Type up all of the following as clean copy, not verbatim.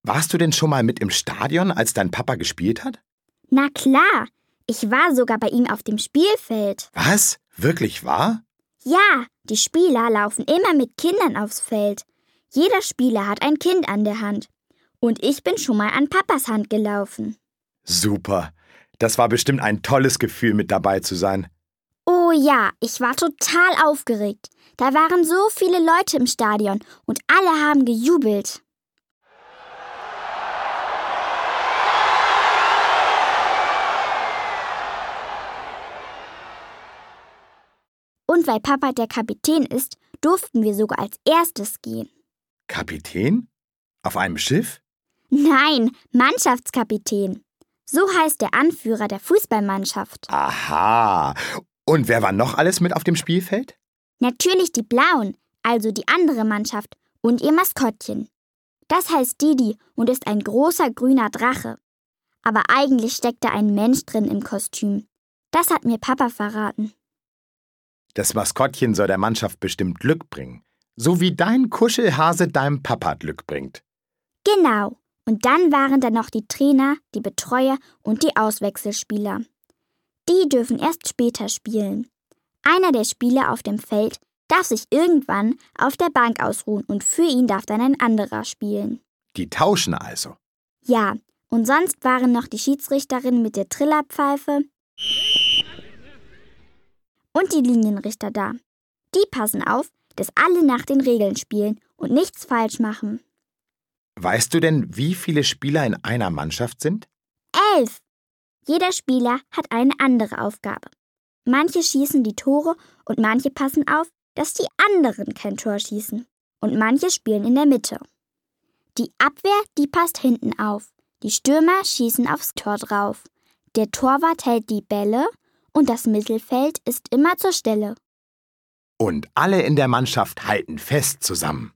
Warst du denn schon mal mit im Stadion, als dein Papa gespielt hat? Na klar, ich war sogar bei ihm auf dem Spielfeld. Was? Wirklich wahr? Ja, die Spieler laufen immer mit Kindern aufs Feld. Jeder Spieler hat ein Kind an der Hand. Und ich bin schon mal an Papas Hand gelaufen. Super. Das war bestimmt ein tolles Gefühl, mit dabei zu sein. Oh ja, ich war total aufgeregt. Da waren so viele Leute im Stadion und alle haben gejubelt. Und weil Papa der Kapitän ist, durften wir sogar als erstes gehen. Kapitän? Auf einem Schiff? Nein, Mannschaftskapitän. So heißt der Anführer der Fußballmannschaft. Aha. Und wer war noch alles mit auf dem Spielfeld? Natürlich die Blauen, also die andere Mannschaft und ihr Maskottchen. Das heißt Didi und ist ein großer grüner Drache. Aber eigentlich steckt da ein Mensch drin im Kostüm. Das hat mir Papa verraten. Das Maskottchen soll der Mannschaft bestimmt Glück bringen. So wie dein Kuschelhase deinem Papa Glück bringt. Genau. Und dann waren da noch die Trainer, die Betreuer und die Auswechselspieler. Die dürfen erst später spielen. Einer der Spieler auf dem Feld darf sich irgendwann auf der Bank ausruhen und für ihn darf dann ein anderer spielen. Die tauschen also. Ja, und sonst waren noch die Schiedsrichterin mit der Trillerpfeife und die Linienrichter da. Die passen auf, dass alle nach den Regeln spielen und nichts falsch machen. Weißt du denn, wie viele Spieler in einer Mannschaft sind? 11. Jeder Spieler hat eine andere Aufgabe. Manche schießen die Tore und manche passen auf, dass die anderen kein Tor schießen. Und manche spielen in der Mitte. Die Abwehr, die passt hinten auf. Die Stürmer schießen aufs Tor drauf. Der Torwart hält die Bälle und das Mittelfeld ist immer zur Stelle. Und alle in der Mannschaft halten fest zusammen.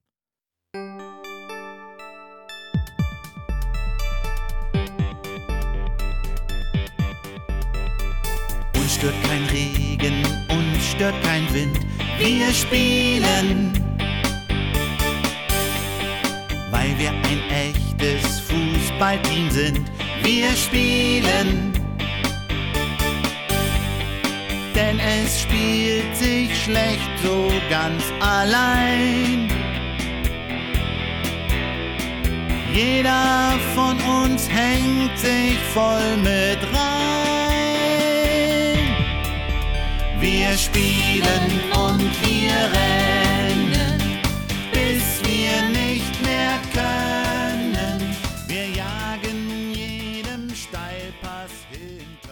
Uns stört kein Regen, uns stört kein Wind. Wir spielen, weil wir ein echtes Fußballteam sind. Wir spielen, denn es spielt sich schlecht so ganz allein. Jeder von uns hängt sich voll mit rein. Wir spielen und wir rennen, bis wir nicht mehr können. Wir jagen jedem Steilpass hinterher.